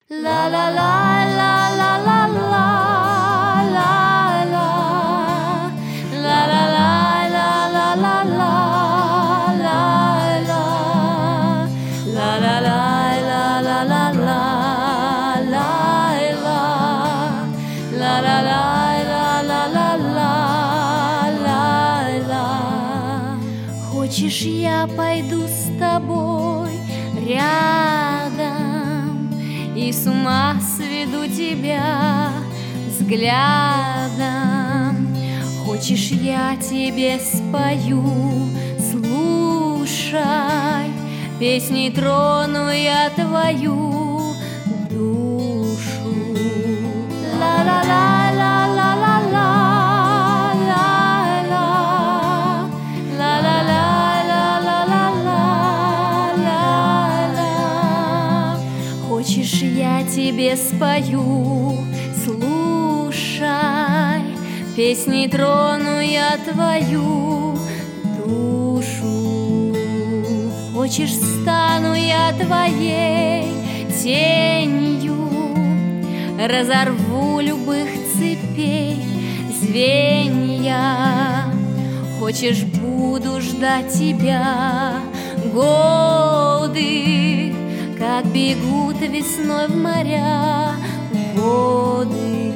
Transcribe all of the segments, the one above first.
La la la la la la la la la la la la la la la la la la la la. Хочешь, я пойду с тобой рядом и с ума сведу тебя взглядом? Хочешь, я тебе спою, слушай, песней трону я твою душу. Ла-ла-ла-ла-ла-ла-ла. Хочешь, я тебе спою, слушай, песней трону я твою душу. Хочешь, стану я твоей тенью, разорву любых цепей звенья. Хочешь, буду ждать тебя годы, как бегут весной в моря воды.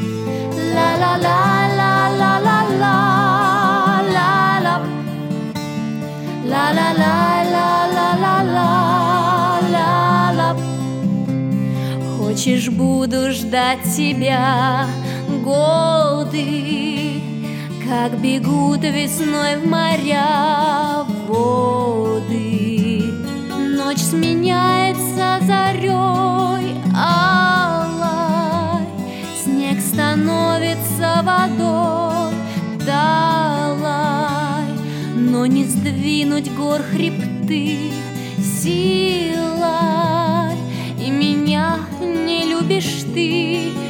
Ла-ла-ла-ла-ла-ла-ла-ла, ла-ла-ла-ла-ла-ла-ла-ла. Хочешь, буду ждать тебя годы, как бегут весной в моря воды. Ночь сменяется зарей алой, снег становится водой талой, но не сдвинуть гор хребты силой, и меня не любишь ты.